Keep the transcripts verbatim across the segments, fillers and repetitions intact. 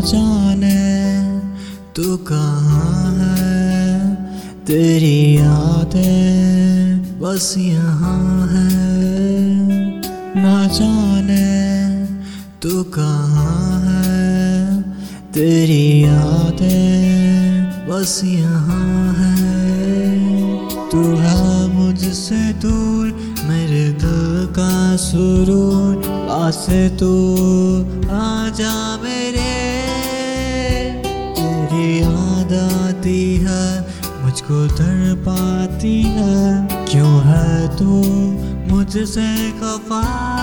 जाने तू कहाँ है, तेरी यादें बस यहाँ है। ना जाने तू कहाँ है, तेरी यादें बस यहाँ है। तू है मुझसे दूर, मेरे दिल का सुरूर, पास तू आजा मेरे। तेरी याद आती है, मुझको तड़पाती है, क्यों है तू मुझसे खफा।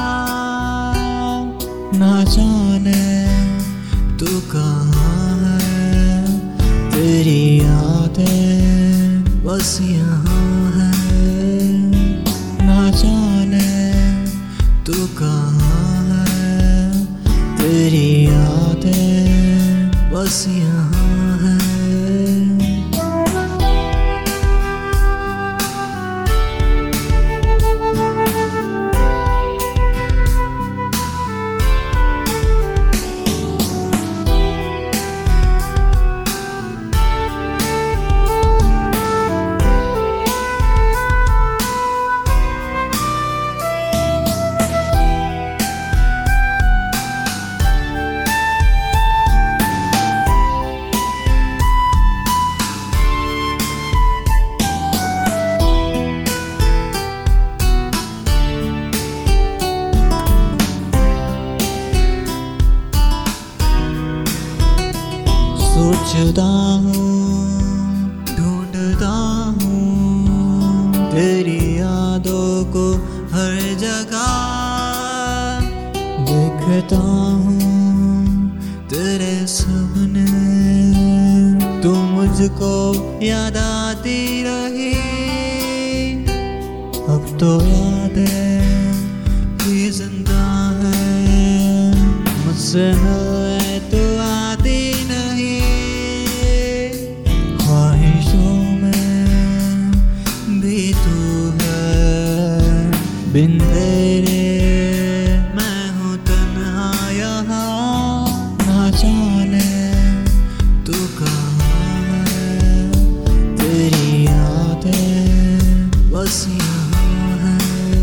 ना जाने तू कहाँ है, तेरी यादें बस यहाँ है। ना जाने तू कहाँ है, तेरी यादें बस यहाँ है। सोचता हूँ, ढूंढता हूँ तेरी यादों को हर जगह। देखता हूँ तेरे सपने, तू मुझको याद आती रही। अब तो यादें भी जिंदा है, मुझसे मिलने तो आती नहीं। ख्वाहिशों में भी तू है, बिन तेरे मैं हूँ तन्हा यहाँ। ना जाने तू कहाँ है, तेरी यादें बस यहाँ है।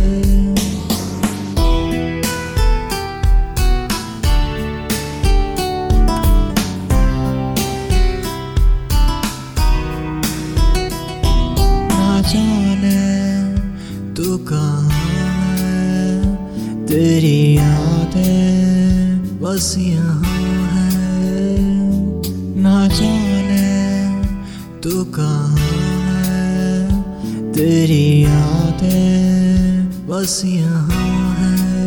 जाने तू कहाँ है, तेरी यादें बस यहाँ है। ना जाने तू कहाँ है, तेरी यादें बस यहाँ है।